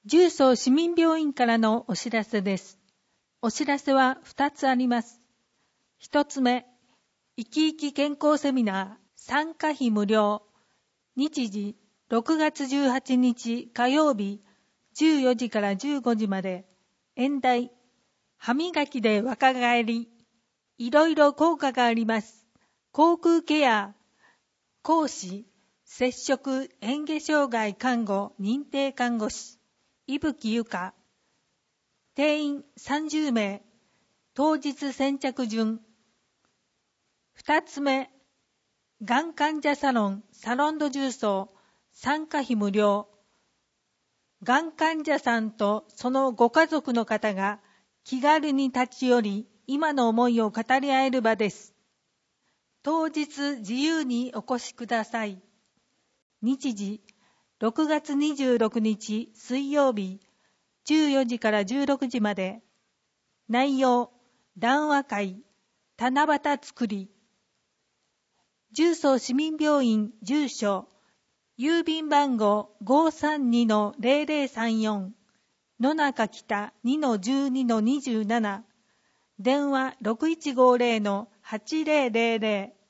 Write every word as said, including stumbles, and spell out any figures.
重曹市民病院からのお知らせです。お知らせはふたつあります。ひとつめ、生き生き健康セミナー参加費無料。日時ろくがつじゅうはちにち火曜日じゅうよじからじゅうごじまで。演題、歯磨きで若返り。いろいろ効果があります。口腔ケア。講師、摂食嚥下障害看護認定看護師。伊吹ゆか。定員さんじゅうめい。当日先着順。二つ目、がん患者サロンサロンド重曹参加費無料。がん患者さんとそのご家族の方が気軽に立ち寄り、今の思いを語り合える場です。当日自由にお越しください。日時、ろくがつにじゅうろくにち水曜日、じゅうよじからじゅうろくじまで。内容、談話会、七夕作り。重曹市民病院住所、郵便番号 ごさんにのぜろぜろさんよん、野中北 にのじゅうにのにじゅうなな、電話ろくいちごぜろのはちぜろぜろぜろ。